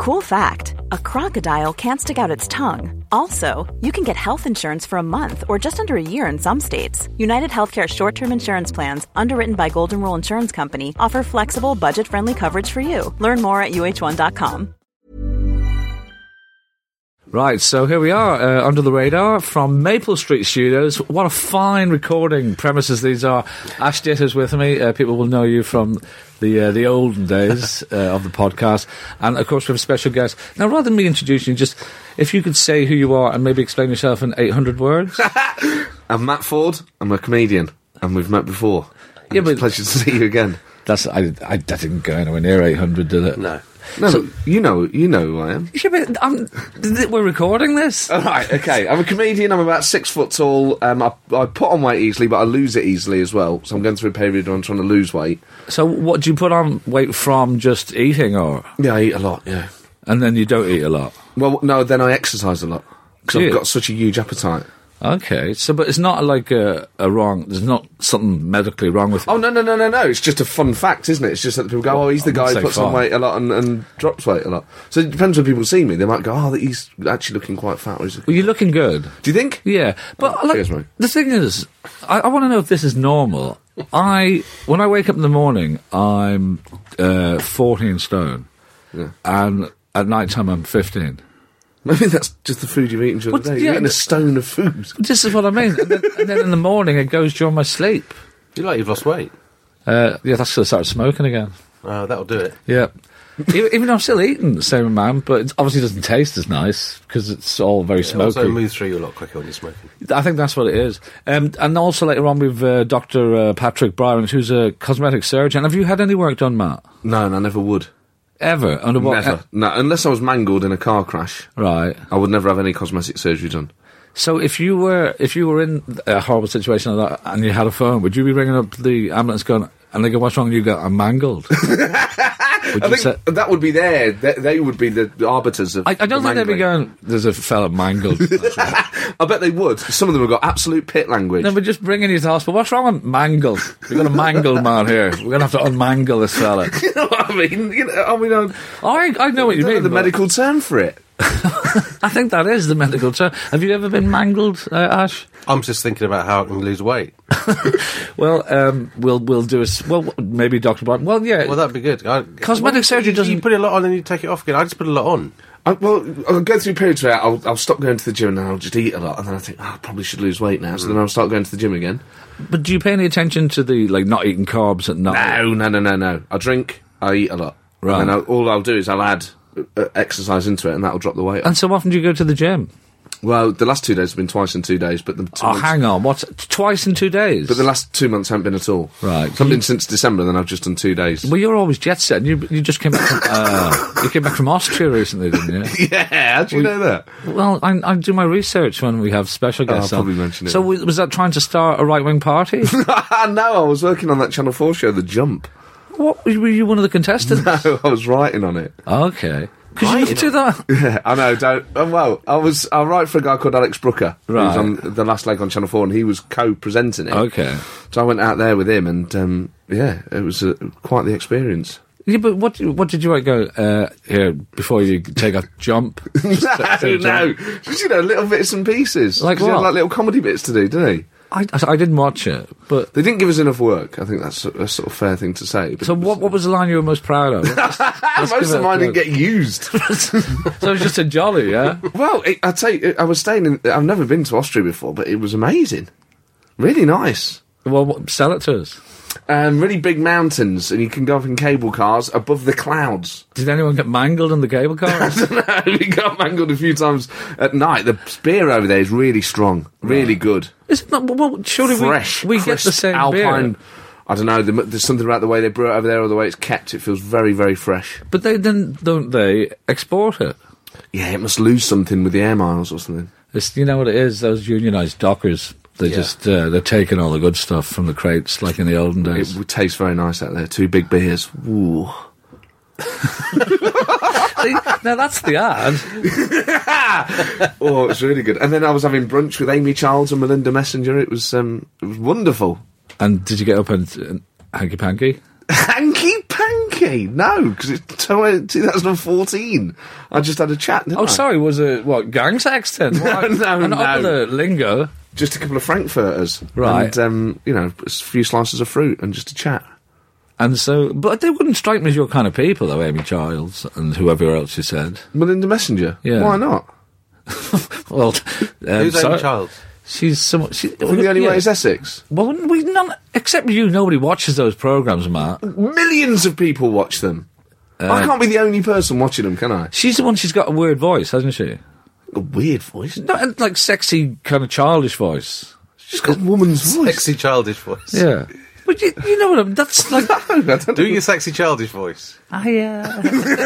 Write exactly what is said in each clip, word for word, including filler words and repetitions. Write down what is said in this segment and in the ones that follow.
Cool fact, a crocodile can't stick out its tongue. Also, you can get health insurance for a month or just under a year in some states. United Healthcare short-term insurance plans, underwritten by Golden Rule Insurance Company, offer flexible, budget-friendly coverage for you. Learn more at U H one dot com. Right, so here we are, uh, Under the Radar from Maple Street Studios. What a fine recording premises these are. Ash Ditter's with me. Uh, people will know you from the uh, the olden days uh, of the podcast. And, of course, we have a special guest. Now, rather than me introducing you, just if you could say who you are and maybe explain yourself in eight hundred words. I'm Matt Ford. I'm a comedian, and we've met before. And Yeah, it's but- a pleasure to see you again. That's I, I, that didn't go anywhere near eight hundred, did it? No. No, So- but you know, you know who I am. Yeah, but I'm, we're recording this. All right, okay. I'm a comedian. I'm about six foot tall. Um, I, I put on weight easily, but I lose it easily as well. So I'm going through a period where I'm trying to lose weight. So what do you put on weight from, just eating, or Yeah, I eat a lot, yeah. and then you don't eat a lot? Well, no, then I exercise a lot. Because Do I've you? got such a huge appetite. Okay, so but it's not like a, a wrong. There's not something medically wrong with. Oh, no, no, no, no, no. It's just a fun fact, isn't it? It's just that people go, oh, he's the I guy wouldn't who say puts on fun. weight a lot and, and drops weight a lot. So it depends when people see me. They might go, oh, he's actually looking quite fat. Or is he? Well, you're looking good. Do you think? Yeah, but Oh, like, cheers, mate. the thing is, I, I want to know if this is normal. I when I wake up in the morning, I'm uh, fourteen stone, Yeah. and at night time I'm fifteen. Maybe that's just the food you've eaten during What- the day. yeah, You're eating a but- stone of food. This is what I mean. And then, and then in the morning it goes during my sleep. You like you've lost weight. Uh, yeah, that's because I started smoking again. Uh, that'll do it. Yeah. even, even though I'm still eating the same amount, but it obviously doesn't taste as nice because it's all very It smoky. also moves through you a lot quicker when you're smoking. I think that's what it is. Um, and also later on we've uh, Doctor Uh, Patrick Bryant, who's a cosmetic surgeon. Have you had any work done, Matt? No, and I never would. Ever? Under what? Never. No, unless I was mangled in a car crash, Right. I would never have any cosmetic surgery done. So if you were if you were in a horrible situation like that and you had a phone, would you be ringing up the ambulance going, and they go, what's wrong? And you go, I'm mangled. Would I you think say? that would be there. They, they would be the arbiters of I, I don't the think they'd be mangling. going, there's a fella mangled. I bet they would. Some of them have got absolute pit language. No, but just bringing you to the hospital. What's wrong with mangled? We've got a mangled man here. We're going to have to unmangle this fella. You know what I mean? You know, I mean, I, Oh, I, I know what you I don't know mean. the but medical term for it. I think that is the medical term. Have you ever been mangled, uh, Ash? I'm just thinking about how I can lose weight. Well, um, we'll we'll do a s- well. Maybe Doctor Bryant. Well, yeah. Well, that'd be good. I, Cosmetic well, surgery you, doesn't- You put a lot on and you take it off again. I just put a lot on. I, well, I'll go through periods where I'll, I'll stop going to the gym and then I'll just eat a lot, and then I think, oh, I probably should lose weight now. So then I'll start going to the gym again. But do you pay any attention to the like not eating carbs at night? No, no, no, no, no. I drink, I eat a lot. Right. And then I'll, all I'll do is I'll add uh, exercise into it, and that'll drop the weight. And so often do you go to the gym? Well, the last two days have been twice in two days, but the two Oh, months, hang on. What's twice in two days? but the last two months haven't been at all. Right. Something been since December, then I've just done two days. Well, you're always jet set. You you just came back from uh, you came back from Austria recently, didn't you? Yeah, how do you know that? Well, I, I do my research when we have special Oh, I'll guests. on. probably mention it. So was, was that trying to start a right wing party? No, I was working on that Channel four show, The Jump. What were you one of the contestants? No, I was writing on it. Okay. Could you not do that? Yeah, I know. Don't. Oh, well, I was. I write for a guy called Alex Brooker, who was Right. on The Last Leg on Channel Four, and he was co-presenting it. Okay. So I went out there with him, and um, yeah, it was uh, quite the experience. Yeah, but what what did you like go uh, here before you take a jump? no, no, just you know, little bits and pieces. Like 'Cause he had, what? like little comedy bits to do, didn't he? I, I didn't watch it, but They didn't give us enough work. I think that's a, a sort of fair thing to say. But so what what was the line you were most proud of? Let's- let's give most it of a mine didn't go. get used. So it was just a jolly, yeah. Well, it, I'd say I was staying in. I've never been to Austria before, but it was amazing. Really nice. Well, what, sell it to us. Um, really big mountains, and you can go up in cable cars above the clouds. Did anyone get mangled in the cable car? We got mangled a few times at night. The beer over there is really strong, really good. Is it not? Well, surely Fresh, we, we get crisp, the same Alpine. beer. I don't know. the- There's something about the way they brew it over there, or the way it's kept. It feels very, very fresh. But they then don't they export it? Yeah, it must lose something with the air miles or something. It's, you know what it is? Those unionised dockers. They Yeah. just uh, they're taking all the good stuff from the crates, like in the olden It days. would taste very nice out there. Two big beers. Ooh. See, now that's the ad. Oh, it's really good. And then I was having brunch with Amy Childs and Melinda Messenger. It was um, it was wonderful. And did you get up and, and hanky panky? Hanky panky. Really? No, because it's twenty fourteen. I just had a chat. Didn't Oh, I? sorry, was it, what, gang sex then? No, What? no, And up no. with the lingo. Just a couple of Frankfurters. Right. And, um, you know, a few slices of fruit and just a chat. And so, but they wouldn't strike me as your kind of people, though, Amy Childs and whoever else you said. Melinda Messenger? Yeah. Why not? Well, um, Who's so- Amy Childs? She's somewhat. She, From The Only yeah. Way is Essex. Well, we none except you. Nobody watches those programs, Matt. Millions of people watch them. Uh, I can't be the only person watching them, can I? She's the one. She's got a weird voice, hasn't she? A weird voice. Not like sexy, kind of childish voice. She's got a woman's voice. Sexy childish voice. Yeah, but you, you know what I mean? That's like. I don't Do your sexy childish voice. I, uh...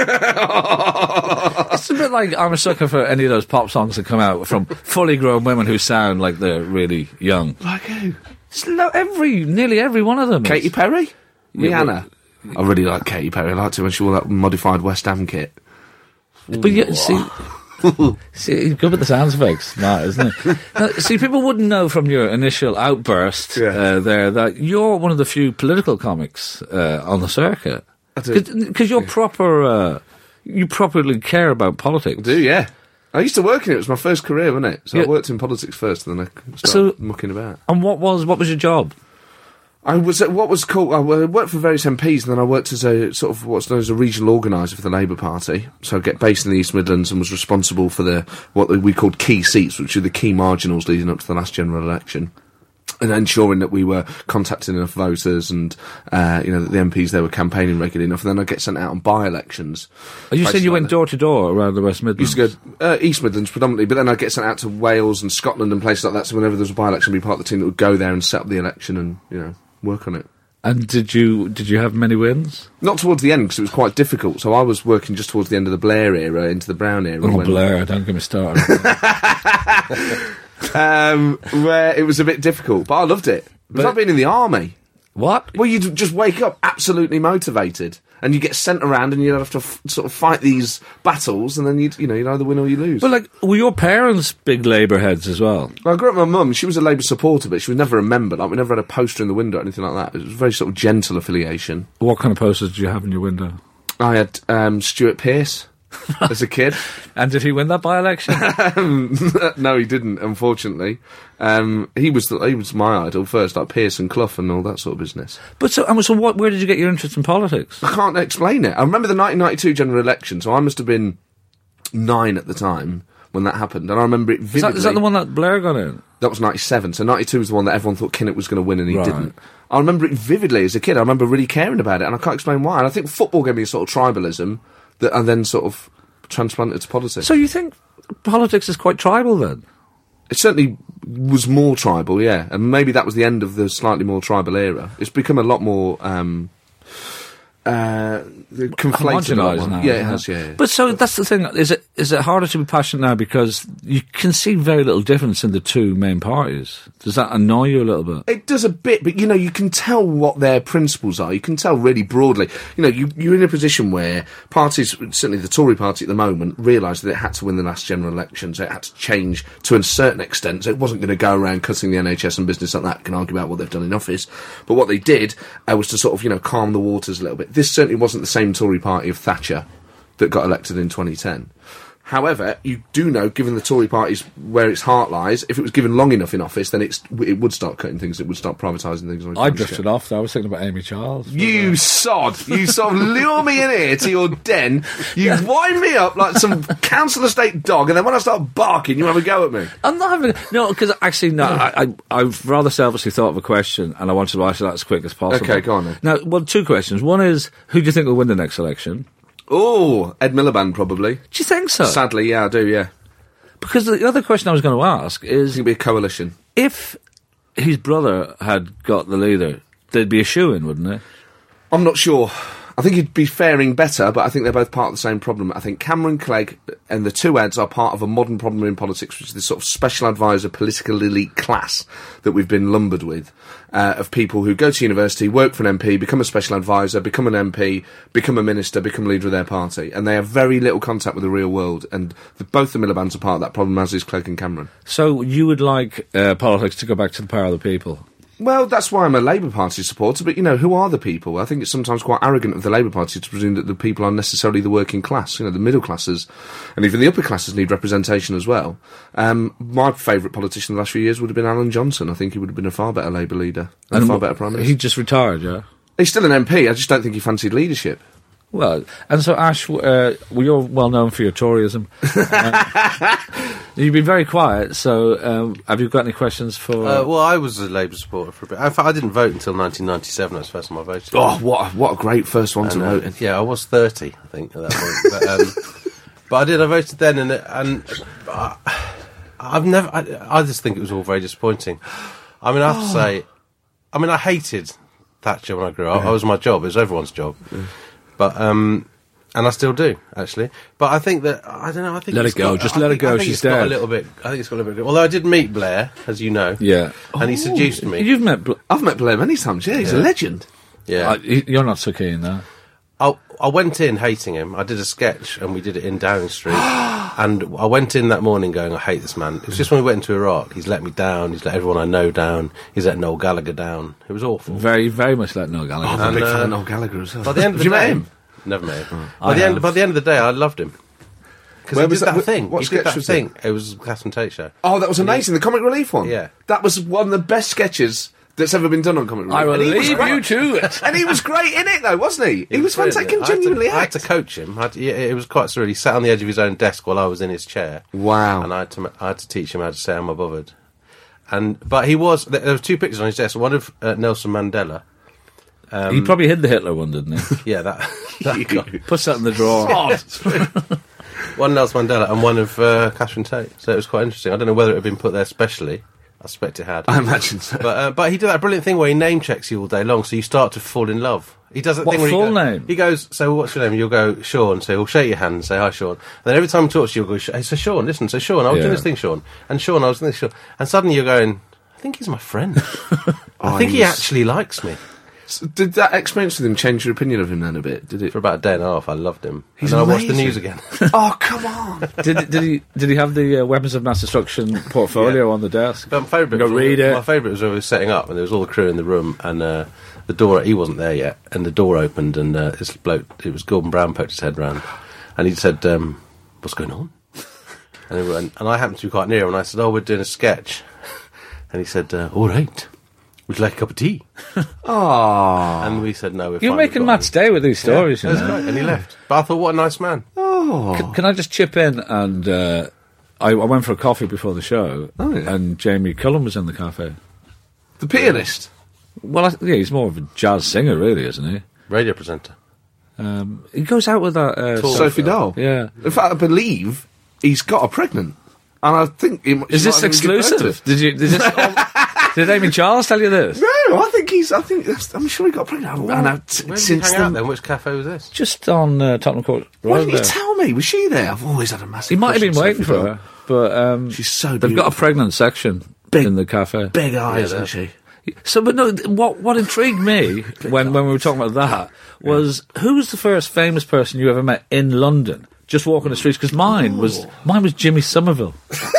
It's a bit like I'm a sucker for any of those pop songs that come out from fully grown women who sound like they're really young. Like who? It's lo- every, nearly every one of them. is. Katy Perry? Yeah, Rihanna? I really like Katy Perry. I liked her when she wore that modified West Ham kit. But you see, see, he's good with the sound effects, Matt, isn't he? Now, see, people wouldn't know from your initial outburst Yeah. uh, there that you're one of the few political comics uh, on the circuit. I do. Because you're proper, uh, you properly care about politics. I do, yeah. I used to work in it. It was my first career, wasn't it? So Yeah. I worked in politics first, and then I started So- mucking about. And what was what was your job? I was at what was called. I wo- worked for various M Ps, and then I worked as a sort of what's known as a regional organiser for the Labour Party. So I get based in the East Midlands and was responsible for the what we called key seats, which are the key marginals leading up to the last general election, and ensuring that we were contacting enough voters and uh, you know that the M Ps there were campaigning regularly enough. And then I get sent out on by-elections. Are you Places saying you like went that. door to door around the West Midlands? Used to go uh, East Midlands predominantly, but then I'd get sent out to Wales and Scotland and places like that. So whenever there was a by-election, I'd be part of the team that would go there and set up the election and you know work on it. And did you did you have many wins? Not towards the end because it was quite difficult. So I was working just towards the end of the Blair era into the Brown era. Oh, when- Blair, don't get me started. um, where it was a bit difficult, but I loved it. It was But- like being in the army. What? Well, you'd just wake up absolutely motivated, and you get sent around, and you'd have to f- sort of fight these battles, and then you'd you know you'd either win or you lose. Well, like, were your parents big Labour heads as well? Well, I grew up with my mum. She was a Labour supporter, but she was never a member. Like we never had a poster in the window or anything like that. It was a very sort of gentle affiliation. What kind of posters did you have in your window? I had um, Stuart Pearce as a kid. And did he win that by-election? No, he didn't. Unfortunately, um, he was the, he was my idol first, like Pearce and Clough and all that sort of business. But so, and so what, where did you get your interest in politics? I can't explain it. I remember the nineteen ninety-two general election, so I must have been nine at the time when that happened, and I remember it vividly. Is that, is that the one that Blair got in? That was ninety-seven, so ninety-two was the one that everyone thought Kinnock was going to win, and he Right. didn't. I remember it vividly as a kid. I remember really caring about it, and I can't explain why. And I think football gave me a sort of tribalism that I then sort of transplanted to politics. So you think politics is quite tribal then? It certainly was more tribal, yeah, and maybe that was the end of the slightly more tribal era. It's become a lot more um, uh, conflated. a lot Homogenised more. now. Yeah, it isn't has. Yeah, yeah. But so that's the thing. Is it is it harder to be passionate now because you can see very little difference in the two main parties? Does that annoy you a little bit? It does a bit, but you know, you can tell what their principles are. You can tell really broadly. You know, you, you're in a position where parties, certainly the Tory party at the moment, realised that it had to win the last general election, so it had to change to a certain extent. So it wasn't going to go around cutting the N H S and business like that. You can argue about what they've done in office, but what they did uh, was to sort of, you know, calm the waters a little bit. This certainly wasn't the same Tory party of Thatcher that got elected in twenty ten. However, you do know, given the Tory party's where its heart lies, if it was given long enough in office, then it's, it would start cutting things, it would start privatising things. I drifted off. Though. I was thinking about Amy Childs. You sod! You sort of lure me in here to your den, you wind me up like some council estate dog, and then when I start barking, you have a go at me. I'm not having a, no, because actually, no. I, I I've rather selfishly thought of a question, and I wanted to answer that as quick as possible. Okay, go on then. Now, well, two questions. One is, who do you think will win the next election? Oh, Ed Miliband, probably. Do you think so? Sadly, yeah, I do, yeah. Because the other question I was going to ask It's is, going to be a coalition. if his brother had got the leader, there'd be a shoo-in, wouldn't there? I'm not sure. I think he'd be faring better, but I think they're both part of the same problem. I think Cameron Clegg and the two Eds are part of a modern problem in politics, which is this sort of special advisor political elite class that we've been lumbered with, uh, of people who go to university, work for an M P, become a special advisor, become an M P, become a minister, become leader of their party, and they have very little contact with the real world, and the, both the Milibands are part of that problem, as is Clegg and Cameron. So you would like uh, politics to go back to the power of the people? Well, that's why I'm a Labour Party supporter, but, you know, who are the people? I think it's sometimes quite arrogant of the Labour Party to presume that the people are necessarily the working class. You know, the middle classes, and even the upper classes need representation as well. Um, my favourite politician in the last few years would have been Alan Johnson. I think he would have been a far better Labour leader, and a far better Prime Minister. He just retired, yeah? He's still an M P, I just don't think he fancied leadership. Well, and so, Ash, uh, well, you're well known for your Toryism. uh, you've been very quiet, so um, have you got any questions for... Uh, well, I was a Labour supporter for a bit. In fact, I didn't vote until nineteen ninety-seven. That was the first time I voted. Oh, what a, what a great first one and, to uh, vote in. Yeah, I was thirty, I think, at that point. but, um, but I did, I voted then, and, and uh, I've never... I, I just think it was all very disappointing. I mean, I have oh. to say... I mean, I hated Thatcher when I grew up. Yeah. It was my job. It was everyone's job. Yeah. But, um, and I still do, actually. But I think that, I don't know, I think Let it's it go, got, just I let think, it go, I think she's it's got dead. a little bit, I think it's got a little bit, although I did meet Blair, as you know. Yeah. And he seduced me. You've met... Bla- I've met Blair many times, yeah, he's Yeah. a legend. Yeah. Uh, you're not so keen, though. I, I went in hating him. I did a sketch, and we did it in Downing Street. And I went in that morning going, I hate this man. It was just when we went into Iraq. He's let me down. He's let everyone I know down. He's let Noel Gallagher down. It was awful. Very, very much like Noel Gallagher. I'm a And, big uh, fan of Noel Gallagher as well. By the end of the Have you day, met him? Never met him. I By the end, have. by the end of the day, I loved him. Because Where he was did that- that, wh- thing. what he sketch did that was thing. It was a Catherine Tate show. Oh, that was amazing, the Comic Relief one. Yeah. That was one of the best sketches that's ever been done on Comic Relief. I will And he was leave great. you to it. And he was great in it, though, wasn't he? He, was brilliant. fantastic, I had to- genuinely I had act. to coach him. I had to, yeah, it was quite surreal. He sat on the edge of his own desk while I was in his chair. Wow. And I had to, I had to teach him how to say I'm bothered. And but he was. There were two pictures on his desk. One of uh, Nelson Mandela. Um, He probably hid the Hitler one, didn't he? Yeah, that. that guy. Puts that in the drawer. One Nelson Mandela and one of uh, Catherine Tate. So it was quite interesting. I don't know whether it had been put there specially. I suspect it had. I imagine so. But uh, but he did that brilliant thing where he name checks you all day long, so you start to fall in love. He does that What thing where full he, go, name? he goes, so what's your name? And you'll go, Sean. So he'll shake your hand and say, hi, Sean. And then every time he talks to you, you'll go, hey, so Sean, listen, so Sean, I was Yeah. doing this thing, Sean. And Sean, I was doing this, Sean. And suddenly you're going, I think he's my friend. I think he he's- actually likes me. So did that experience with him change your opinion of him then a bit? Did it? For about a day and a half, I loved him. He's and then I watched the amazing. news again. Oh, come on. did, did he Did he have the uh, weapons of mass destruction portfolio Yeah. on the desk? But my favourite Go was read when- it. My favourite was when we were setting up, and there was all the crew in the room, and uh, the door. He wasn't there yet, and the door opened, and uh, this bloke, it was Gordon Brown, poked his head round, and he said, um, "What's going on?" and, he went, and I happened to be quite near him, and I said, "Oh, we're doing a sketch," and he said, uh, "All right, would you like a cup of tea?" Oh. And we said, "No, we're You're fine, making we've got Matt's day with these it." Yeah, stories, you that's know. great. And he left. But I thought, what a nice man. Oh. Can, can I just chip in and uh, I, I went for a coffee before the show, Oh, yeah. and Jamie Cullum was in the cafe. The pianist. Well, I, yeah, he's more of a jazz singer, really, isn't he? Radio presenter. Um, he goes out with that uh, Tall Sophie Dahl. Yeah. In fact, I believe he's got her pregnant. And I think... He, Is she this might have given birth to exclusive? Did you? Did, this, oh, did Amy Charles tell you this? No, I think he's... I think... That's, I'm sure he got pregnant. I know, t- Where did since you hang then... out then? Which cafe was this? Just on uh, Tottenham Court Road. Why didn't you there. tell me? Was she there? I've always had a massive... He might have crush been on waiting Sophie for Dahl. her, but um, She's so they've got a beautiful. pregnant section Big- in the cafe. Big eyes, Yeah, isn't she? So, but no, th- what what intrigued me when, when we were talking about that was who was the first famous person you ever met in London? Just walking the streets, because mine was mine was Jimmy Somerville.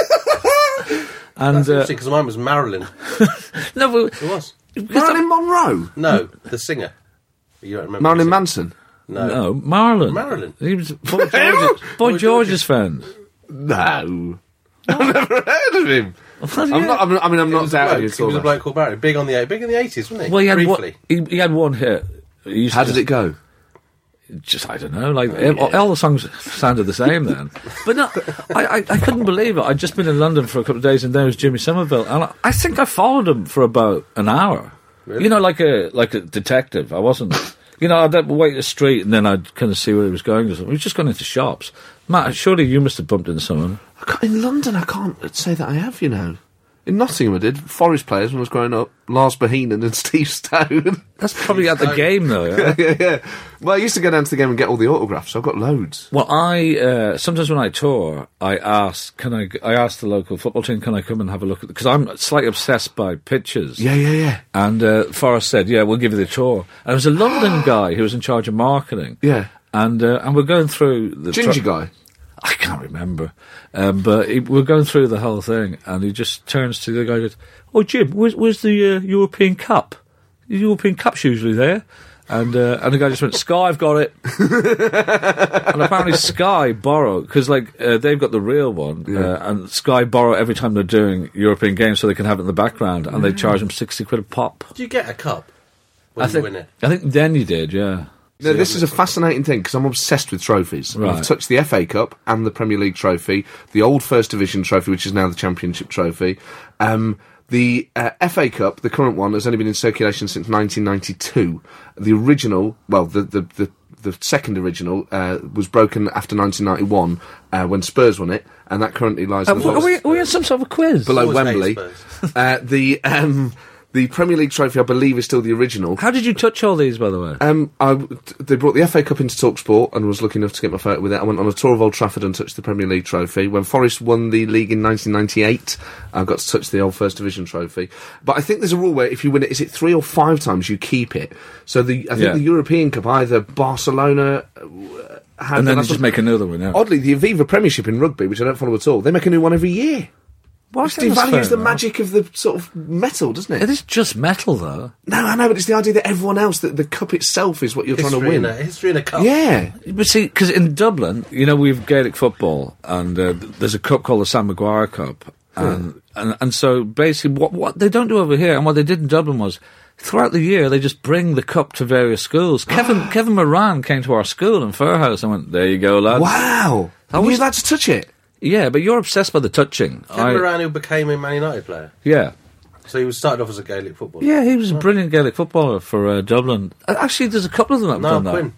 and uh, Because mine was Marilyn. no, but, It was. Marilyn Monroe? No, the singer. You don't remember. Marilyn the singer. Manson? No. no, Marilyn. Marilyn. He was Boy George's, Boy George's friend. No. I've never heard of him. Well, I'm yeah. not, I'm, I mean, I'm He not was a doubting bloke. you at He was a all. bloke called Marilyn. Big on the big in the eighties, wasn't he? Well, he had one, Briefly. he, he had one hit. He used How to did it go? Just, I don't know, like, all, all the songs sounded the same then. But no, I, I, I couldn't believe it. I'd just been in London for a couple of days and there was Jimmy Somerville. And I, I think I followed him for about an hour. Really? You know, like a like a detective. I wasn't, you know, I'd wait the street and then I'd kind of see where he was going. We was just going into shops. Matt, surely you must have bumped into someone. I can't- in London, I can't say that I have, you know. In Nottingham, I did. Forest players when I was growing up. Lars Bohinen and Steve Stone. That's probably at the game, though, yeah? yeah, yeah. Well, I used to go down to the game and get all the autographs. So I've got loads. Well, I uh, sometimes when I tour, I ask, can I? I ask the local football team, can I come and have a look at? Because I'm slightly obsessed by pictures. Yeah, yeah, yeah. And uh, Forrest said, "Yeah, we'll give you the tour." And it was a London guy who was in charge of marketing. Yeah. And uh, and we're going through the Ginger tr- guy. I can't remember. Um, but he, we're going through the whole thing, and he just turns to the guy and goes, "Oh, Jim, where's, where's the uh, European Cup? The European Cup's usually there." And uh, and the guy just went, "Sky, I've got it." And apparently Sky borrow, because like uh, they've got the real one, Yeah. uh, and Sky borrow every time they're doing European games so they can have it in the background, and they charge them sixty quid a pop. Do you get a cup when I you think, win it? I think then you did, yeah. No, this is a fascinating thing because I'm obsessed with trophies. Right. I've touched the F A Cup and the Premier League trophy, the old First Division trophy, which is now the Championship trophy. Um, the uh, F A Cup, the current one, has only been in circulation since nineteen ninety-two. The original, well, the the the, the second original uh, was broken after nineteen ninety-one uh, when Spurs won it, and that currently lies Uh, in the are, we, are we in some sort of a quiz? below Always Wembley. hate Spurs. uh, the um, the Premier League trophy, I believe, is still the original. How did you touch all these, by the way? Um, I, they brought the F A Cup into TalkSport and was lucky enough to get my photo with it. I went on a tour of Old Trafford and touched the Premier League trophy. When Forest won the league in nineteen ninety-eight, I got to touch the old First Division trophy. But I think there's a rule where if you win it, is it three or five times you keep it? So the I think Yeah. the European Cup, either Barcelona uh, had, And then the you last just one- make another one, yeah. Oddly, the Aviva Premiership in rugby, which I don't follow at all, they make a new one every year. Well, I Which think that's devalues fair the enough. magic of the sort of metal, doesn't it? It is just metal, though. No, I know, but it's the idea that everyone else, that the cup itself is what you're trying to History win. in a, history in a cup. Yeah. But see, because in Dublin, you know, we've Gaelic football, and uh, th- there's a cup called the Sam Maguire Cup, and, and and so basically, what what they don't do over here, and what they did in Dublin was, throughout the year, they just bring the cup to various schools. Kevin Kevin Moran came to our school in Fairhouse and went, "There you go, lad." Wow. I Are you was- allowed to touch it? Yeah, but you're obsessed by the touching. Kevin I- Moran, who became a Man United player. yeah. So he was started off as a Gaelic footballer. Yeah, he was a brilliant Gaelic footballer for uh, Dublin. Uh, Actually, there's a couple of them that have No, done that. Quinn.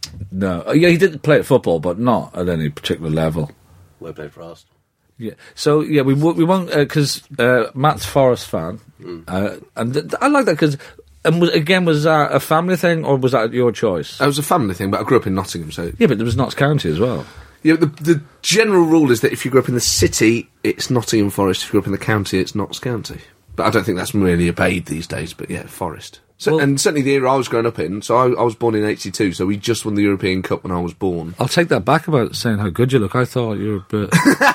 No, Uh, yeah, he did play at football, but not at any particular level. Well played for us. Yeah. So yeah, we w- we won't because uh, Matt's Forest fan, uh, and th- I like that because. And was, again, was that a family thing or was that your choice? It was a family thing, but I grew up in Nottingham, so... Yeah, but there was Notts County as well. Yeah, the, the general rule is that if you grew up in the city, it's Nottingham Forest. If you grew up in the county, it's Notts County. But I don't think that's really obeyed these days, but yeah, Forest. So, Well- and certainly the era I was growing up in, so I, I was born in eighty-two, so we just won the European Cup when I was born. I'll take that back about saying how good you look. I thought you were a bit.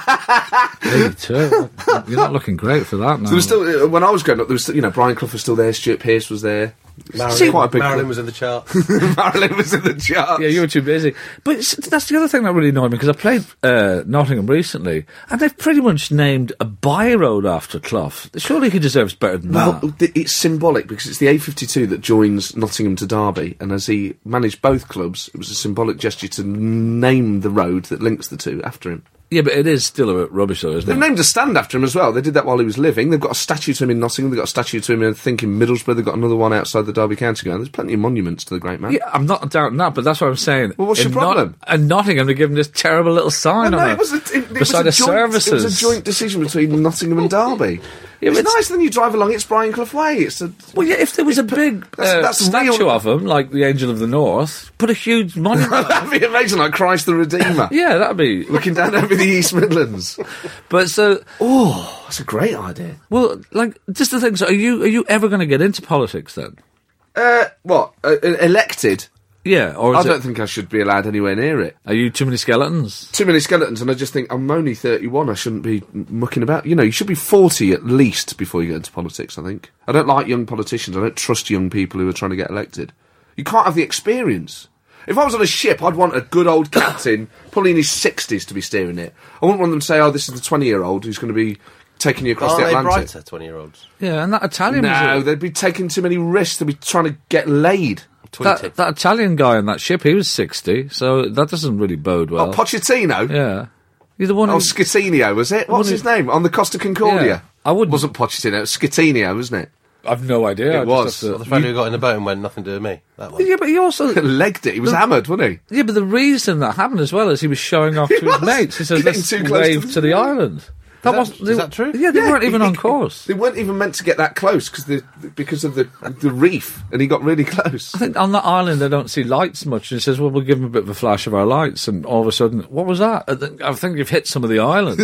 eighty-two. You're not looking great for that now. There was still, uh, when I was growing up, there was still, you know, Brian Clough was still there, Stuart Pearce was there. Marilyn, quite a big Marilyn club. was in the chart. Marilyn was in the charts. Yeah, you were too busy. But s- that's the other thing that really annoyed me, because I played uh, Nottingham recently, and they've pretty much named a by-road after Clough. Surely he deserves better than Well, that. th- it's symbolic because it's the A fifty-two that joins Nottingham to Derby, and as he managed both clubs, it was a symbolic gesture to name the road that links the two after him. Yeah, but it is still a bit rubbish, though, isn't They've it? named a stand after him as well. They did that while he was living. They've got a statue to him in Nottingham. They've got a statue to him, I think, in Middlesbrough. They've got another one outside the Derby County ground. There's plenty of monuments to the great man. Yeah, I'm not doubting that, but that's what I'm saying. Well, what's In your problem? Not- and Nottingham, they give him this terrible little sign Well, on no, it. it was a, it, it was beside a the joint, services. It was a joint decision between Nottingham and Derby. Yeah, it's but it's- nice. Then you drive along. It's Brian Clough Way. It's a. Well, yeah, if there was a big That's- uh, that's statue real- of him, like the Angel of the North, put a huge monument. That'd be amazing, like Christ the Redeemer. Yeah, that'd be. Looking down over the East Midlands. But so, Oh, that's a great idea. well, like, just the thing. So, are you are you ever going to get into politics then? Uh, what? Uh, uh, elected? Yeah, or I is don't it, think I should be allowed anywhere near it. are you too many skeletons? Too many skeletons, and I just think I'm only thirty-one. I shouldn't be m- mucking about. You know, you should be forty at least before you get into politics, I think. I don't like young politicians. I don't trust young people who are trying to get elected. You can't have the experience. If I was on a ship, I'd want a good old captain, probably in his sixties, to be steering it. I wouldn't want them to say, oh, this is the twenty-year-old who's going to be taking you across Aren't the they Atlantic. brighter, twenty-year-olds? Yeah, and that Italian. No, was a- they'd be taking too many risks. They'd be trying to get laid. that, that Italian guy on that ship, he was sixty, so that doesn't really bode well. Oh, Pochettino? yeah, you're the one. Oh, who, Scatinio, was it? What's Wouldn't his name? On the Costa Concordia. Yeah, I wouldn't- Wasn't Pochettino, it was Scatinio, wasn't it? I've no idea. It I just was. have Well, to- the fellow who got in the boat and went, nothing to do with me. That one. yeah, but he also. Legged it. He was hammered, wasn't he? Yeah, but the reason that happened as well is he was showing off to was his mates. He says, getting let's too close wave to to the- the, island. That, that- wasn't. is they- that true? Yeah, they Yeah, weren't even he- on course. They weren't even meant to get that close cause the, because of the the reef, and he got really close. I think on that island they don't see lights much, and he says, well, we'll give them a bit of a flash of our lights, and all of a sudden, what was that? I think, I think you've hit some of the island.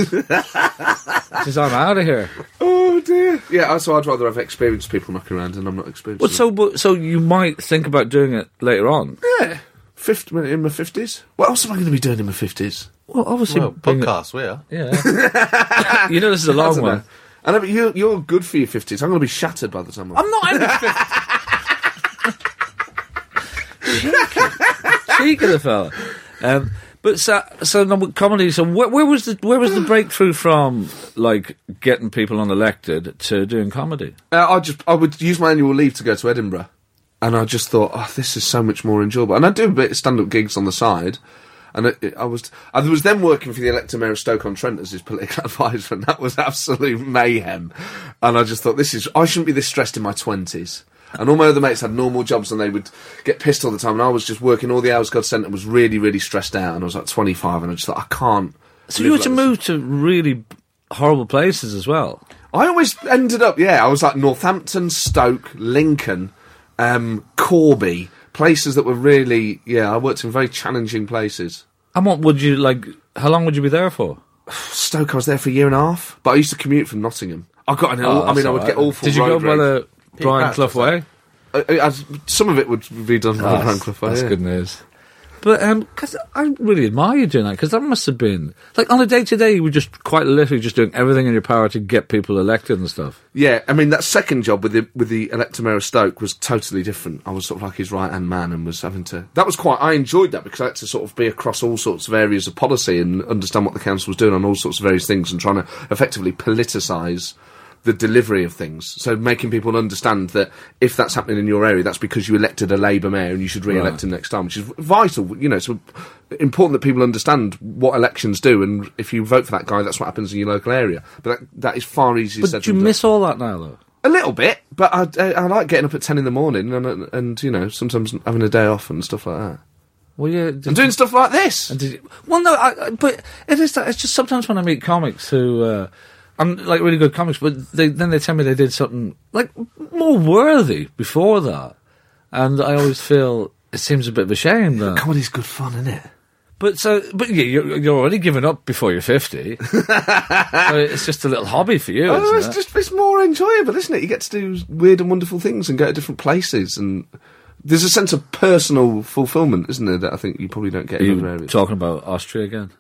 He says, I'm out of here. Oh dear. Yeah, so I'd rather have experienced people knocking around, and I'm not experienced. Well, so, but- so you might think about doing it later on. yeah, fifty in my fifties. What else am I going to be doing in my fifties? Well, obviously, Well, being a- podcast, we are. yeah. You know, this is a I long don't one. know. I know, but you're, you're good for your fifties. I'm going to be shattered by the time I'm... I'm not in the fifties. Cheek of the fella. Um, but so, so no, with comedy. So where, where was the where was the breakthrough from? Like getting people unelected to doing comedy. Uh, I just I would use my annual leave to go to Edinburgh, and I just thought, oh, this is so much more enjoyable. And I do a bit of stand-up gigs on the side, and it, it, I was I was then working for the elected mayor of Stoke-on-Trent as his political advisor, and that was absolute mayhem. And I just thought, this is I shouldn't be this stressed in my twenties. And all my other mates had normal jobs and they would get pissed all the time, and I was just working all the hours God sent and was really, really stressed out, and I was like twenty-five, and I just thought, I can't. So you live had to like this. move to really horrible places as well. I always ended up, yeah, I was like Northampton, Stoke, Lincoln, um, Corby, places that were really, yeah, I worked in very challenging places. And what would you like? How long would you be there for? Stoke, I was there for a year and a half, but I used to commute from Nottingham. I got an, Oh, I that's mean, I all would right get then. awful Did you go road by rage. the Brian Pratt, Clough was way? Uh, uh, as- some of it would be done by That's, Brian Clough Way, that's yeah. good news. But um 'cause I really admire you doing that, because that must have been like on a day to day. You were just quite literally just doing everything in your power to get people elected and stuff. Yeah, I mean, that second job with the with the elected mayor of Stoke was totally different. I was sort of like his right-hand man and was having to... That was quite... I enjoyed that because I had to sort of be across all sorts of areas of policy and understand what the council was doing on all sorts of various things and trying to effectively politicise the delivery of things. So making people understand that if that's happening in your area, that's because you elected a Labour mayor and you should re-elect Right. him next time, which is vital. You know, it's important that people understand what elections do, and if you vote for that guy, that's what happens in your local area. But that, that is far easier said But do you than done. miss all that now, though? A little bit, but I, I, I like getting up at ten in the morning and, and, and, you know, sometimes having a day off and stuff like that. Well, yeah. Did, And doing stuff like this. and did you, well, no, I, I- but it is that. It's just sometimes when I meet comics who, uh, I'm like really good comics, but they, then they tell me they did something like more worthy before that, and I always feel it seems a bit of a shame that. Comedy's good fun, isn't it? But so, but yeah, you're, you're already giving up before you're fifty. So it's just a little hobby for you, Oh, isn't it's it? just it's more enjoyable, isn't it? You get to do weird and wonderful things and go to different places, and there's a sense of personal fulfilment, isn't there, that I think you probably don't get in other You areas. talking about Austria again?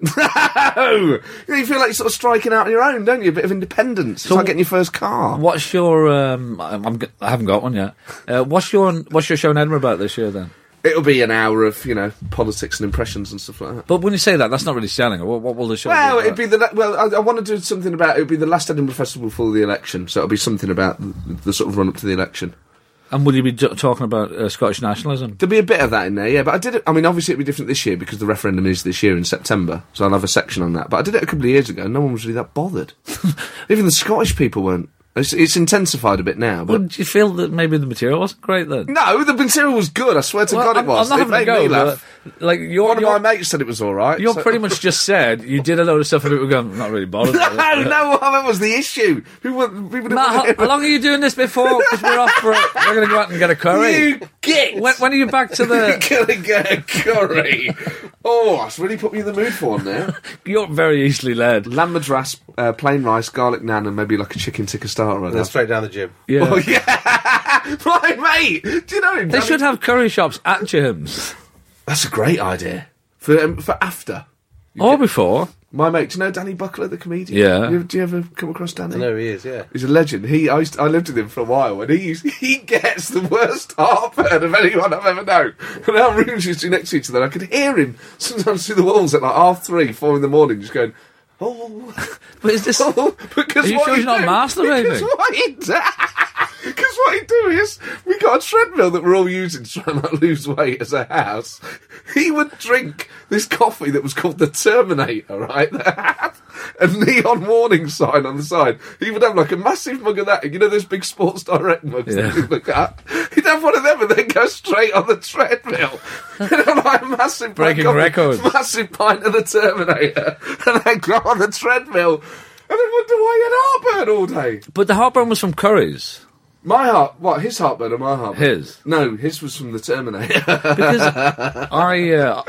Oh, you feel like you're sort of striking out on your own, don't you? A bit of independence. It's So like getting your first car. What's your? Um, I'm, I'm, g- I haven't got one yet. Uh, what's your? What's your show in Edinburgh about this year then? It'll be an hour of, you know, politics and impressions and stuff like that. But when you say that, that's not really selling. What, what will the show? Well, be it'd be the la- well. I, I want to do something about. It would be the last Edinburgh Festival before the election, so it'll be something about the, the sort of run up to the election. And will you be d- talking about uh, Scottish nationalism? There'll be a bit of that in there, yeah. But I did it. I mean, obviously it'll be different this year because the referendum is this year in September, so I'll have a section on that. But I did it a couple of years ago, and no one was really that bothered. Even the Scottish people weren't. It's, it's intensified a bit now, but Well, do you feel that maybe the material wasn't great then? no, the material was good. I swear to Well, God, I'm, it was. I'm not It having a made me go, laugh. but like you're, One of you're, my mates said it was all right. you're so- pretty much just said you did a load of stuff and people were going, I'm not really bothered. No, by it. no, that was the issue. Who were, people didn't Matt, want how, to how long are you doing this before? Because we're off for. We're going to go out and get a curry. You git! When, when are you back to You're the? gonna get a curry. Oh, that's really put me in the mood for one now. You're very easily led. Lamb madras, uh, plain rice, garlic naan, and maybe like a chicken tikka starter. Right And now. then straight down the gym. Yeah. Oh yeah, right, mate. Do you know him? They Danny? should have curry shops at gyms. That's a great idea for um, for after. Or before. My mate, do you know Danny Buckler, the comedian? Yeah. You, do you ever come across Danny? I know he is, yeah. He's a legend. He, I, used to- I lived with him for a while, and he used, he gets the worst heartburn of anyone I've ever known. And our rooms used to be next to each other. I could hear him sometimes through the walls at like half three, four in the morning, just going, "Oh, But is this? oh," because Are you what sure he'd he's not do- masturbating? Because what he'd do, because what he'd do is, we got a treadmill that we're all using to try and like, lose weight as a house. He would drink this coffee that was called the Terminator, right? That had a neon warning sign on the side. He would have like a massive mug of that. You know those big Sports Direct mugs Yeah. that you look at? He'd have one of them and then go straight on the treadmill. He'd have like a massive Breaking pint of- records. massive pint of the Terminator, and then go on the treadmill, and then wonder why he had heartburn all day. But the heartburn was from curries. My heart, what, his heartburn or my heartburn? His. No, his was from the Terminator. Because I, uh,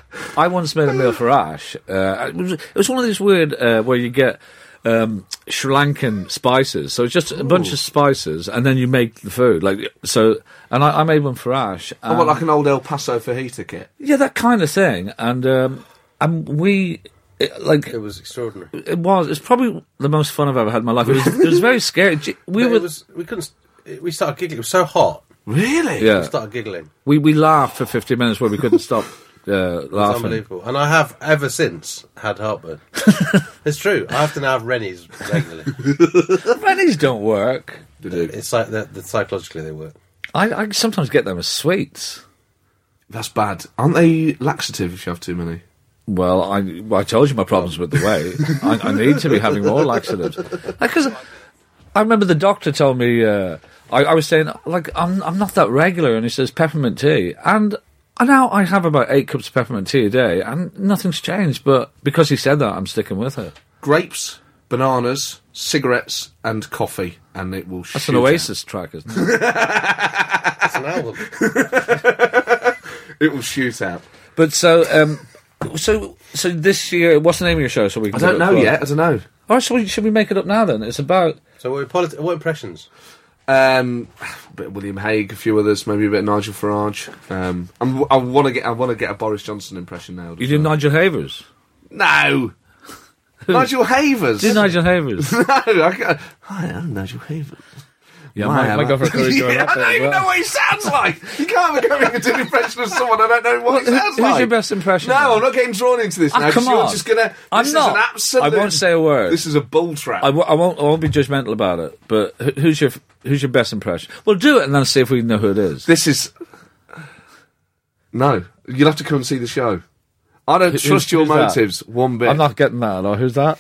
I once made a meal for Ash. Uh, it, was, it was one of these weird uh, where you get um, Sri Lankan spices. So it's just a bunch of spices, and then you make the food. Like so, and I, I made one for Ash. Oh, what, like an old El Paso fajita kit? Yeah, that kind of thing. And um, and we It, like It was extraordinary. it was. It's probably the most fun I've ever had in my life. It was, it was very scary. G- We But were it was, we couldn't. We started giggling. It was so hot. Really? Yeah. We started giggling. we we laughed for fifty minutes where we couldn't stop uh, It was laughing. unbelievable. And I have ever since had heartburn. It's true. I have to now have Rennies regularly. Rennies don't work. It's like that. The, psychologically they work. I, I sometimes get them as sweets. That's bad. Aren't they laxative if you have too many? Well, I well, I told you my problems with the weight. I, I need to be having more laxatives because I remember the doctor told me. Uh, I, I was saying like I'm I'm not that regular, and he says peppermint tea, and now I have about eight cups of peppermint tea a day, and nothing's changed. But because he said that, I'm sticking with it. Grapes, bananas, cigarettes, and coffee, and it will. That's shoot an Oasis track, isn't it? It's an album. out. It will shoot out. But so um, so so this year, what's the name of your show? So we I can don't get it know up? yet. I don't know. Oh, should we, should we make it up now then? It's about. So what, politi- what impressions? Um, a bit of William Hague, a few others, maybe a bit of Nigel Farage. Um, I'm, I want to get, I want to get a Boris Johnson impression now. You do Nigel Havers? No, Nigel Havers. Do Nigel Havers? No, I can't. Hi, I'm Nigel Havers. Yeah, Why I might, am might I- go for a career going Yeah, up I there don't as even well. know what he sounds like. You can't be going into an impression of someone I don't know what he sounds Who's like. your best impression? No, then? I'm not getting drawn into this Ah, now. 'cause come you're on. just gonna. I'm this not. Is an absolute, I won't say a word. This is a bull trap. I, w- I won't. I won't be judgmental about it. But who- who's your who's your best impression? Well, do it and then see if we know who it is. This is. No, you'll have to come and see the show. I don't Who- trust who's- your who's that? motives one bit. I'm not getting that. At all. Who's that?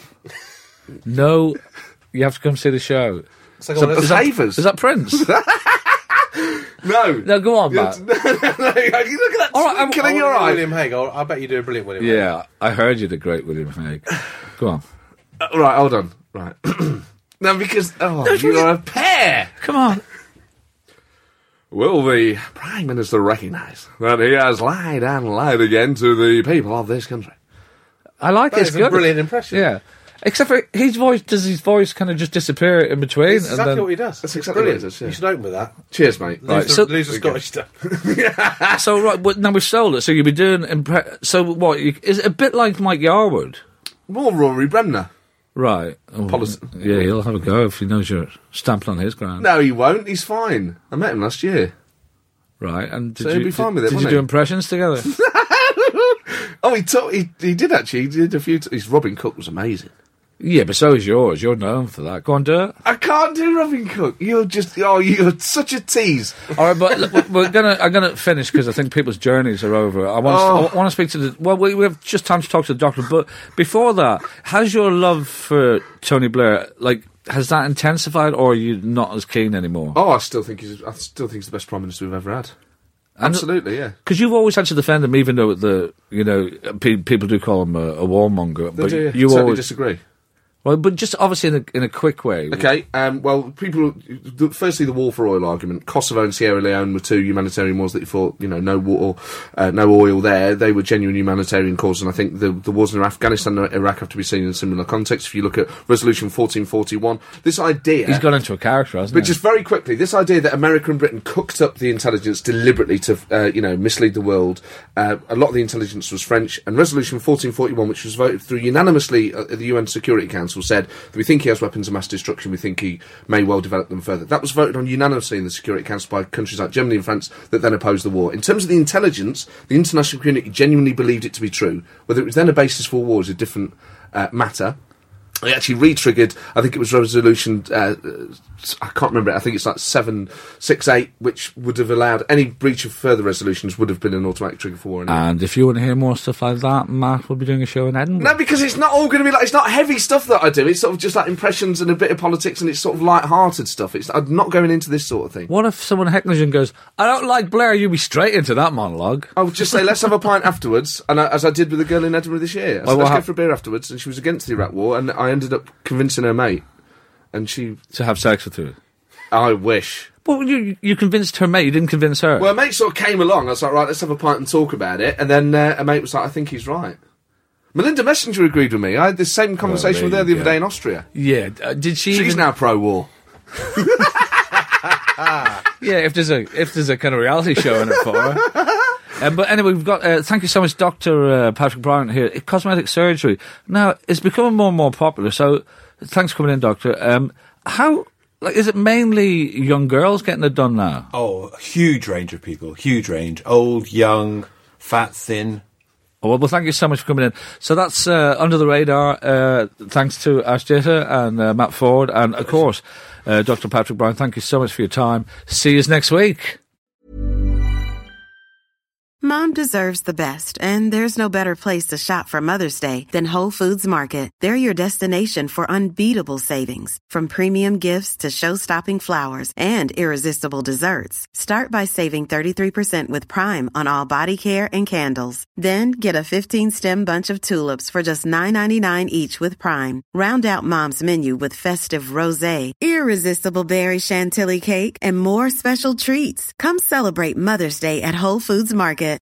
No, you have to come see the show. It's like So- one of Is those- that- Havers? Is that Prince? No. No, go on, Yeah, Matt. no, no, no, look at that All right, I'm- twinkle in I your wanna do eye. William Hague. I'll- I bet you do a brilliant William Hague. Yeah, I heard you, the great William Hague. Go on. Uh, right, hold on. Right. No, because oh, you are a pair. Come on. Will the Prime Minister recognise that he has lied and lied again to the people of this country? I like That it. is It's a good. brilliant impression. Yeah. Except for his voice, does his voice kind of just disappear in between? That's exactly and then, what he does. That's It's exactly what he brilliant. does, yeah. You should open with that. Cheers, mate. Right, Lose the, so- lose the Scottish stuff. So right, but now we've sold it. So you'll be doing. Impre- so what? You, is it a bit like Mike Yarwood? More Rory Bremner. Right. Oh, Policy- yeah, he'll have a go if he knows you're stamping on his ground. No, he won't. He's fine. I met him last year. Right. And did So you he'll be fine did, with it, Did won't you he? do impressions together? Oh, he took, he he did actually. He did a few. T- his Robin Cook was amazing. Yeah, but so is yours. You're known for that. Go on, do it. I can't do Robin Cook. You're just oh, you're such a tease. All right, but look, we're gonna. I'm gonna finish because I think people's journeys are over. I want. Oh. To, I want to speak to the. Well, we, we have just time to talk to the doctor. But before that, has your love for Tony Blair like has that intensified, or are you not as keen anymore? Oh, I still think he's. I still think he's the best Prime Minister we've ever had. And- Absolutely, yeah. Because you've always had to defend him, even though the you know pe- people do call him a, a warmonger. They But do, yeah. you Totally always disagree. well, but just obviously in a in a quick way. Okay, um, well, people. The, firstly, the war for oil argument. Kosovo and Sierra Leone were two humanitarian wars that you thought, you know, no war, uh, no oil there. They were genuine humanitarian causes, and I think the, the wars in Afghanistan and Iraq have to be seen in a similar context. If you look at Resolution fourteen forty-one, this idea. He's got into a character, hasn't But he? just very quickly, this idea that America and Britain cooked up the intelligence deliberately to, uh, you know, mislead the world. Uh, a lot of the intelligence was French, and Resolution fourteen forty-one, which was voted through unanimously at the U N Security Council, said that we think he has weapons of mass destruction. We think he may well develop them further. That was voted on unanimously in the Security Council by countries like Germany and France that then opposed the war. In terms of the intelligence, the international community genuinely believed it to be true. Whether it was then a basis for war is a different uh, matter. It actually re-triggered, I think it was resolution, uh, I can't remember it, I think it's like seven six eight, which would have allowed any breach of further resolutions would have been an automatic trigger for war. Anyway. And if you want to hear more stuff like that, Matt will be doing a show in Edinburgh. No, because it's not all going to be like, it's not heavy stuff that I do, it's sort of just like impressions and a bit of politics and it's sort of light-hearted stuff. It's I'm not going into this sort of thing. What if someone heckles you and goes, I don't like Blair, you'd be straight into that monologue. I would just say, let's have a pint afterwards, and I, as I did with the girl in Edinburgh this year. I said, Well, what let's go hap- for a beer afterwards, and she was against the Iraq war, and I ended up convincing her mate, and she... To have sex with her. I wish. Well, you you convinced her mate, you didn't convince her. Well, a mate sort of came along. I was like, right, let's have a pint and talk about it. And then uh, a mate was like, I think he's right. Melinda Messenger agreed with me. I had this same conversation there with her the you other go. day in Austria. yeah, uh, did she She's even... now pro-war. Yeah, if there's a if there's a kind of reality show in it for her. Um, but anyway, we've got, uh, thank you so much, Doctor Uh, Patrick Bryant here. Cosmetic surgery. Now, it's becoming more and more popular, so thanks for coming in, Doctor. Um, how, like, is it mainly young girls getting it done now? Oh, a huge range of people, huge range. Old, young, fat, thin. Oh, well, well, thank you so much for coming in. So that's uh, Under the Radar, uh, thanks to Ash Jitter and uh, Matt Ford, and, of course, uh, Doctor Patrick Bryant. Thank you so much for your time. See you next week. Mom deserves the best, and there's no better place to shop for Mother's Day than Whole Foods Market. They're your destination for unbeatable savings, from premium gifts to show-stopping flowers and irresistible desserts. Start by saving thirty-three percent with Prime on all body care and candles. Then get a fifteen-stem bunch of tulips for just nine ninety-nine each with Prime. Round out Mom's menu with festive rosé, irresistible berry chantilly cake, and more special treats. Come celebrate Mother's Day at Whole Foods Market.